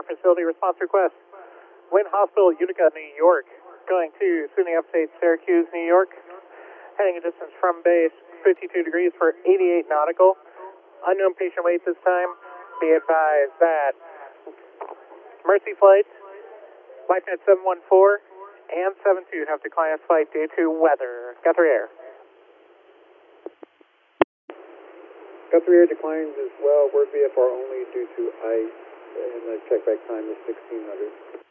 facility response request. Wayne Hospital, Utica, New York. Going to SUNY Upstate, Syracuse, New York. Heading a distance from base, 52 degrees for 88 nautical. Unknown patient weight this time. Be advised that Mercy flights, LifeNet 714 and 72 have declined flight due to weather. Guthrie Air. Guthrie Air declines as well. We're VFR only due to ice, and the checkback time is 1600.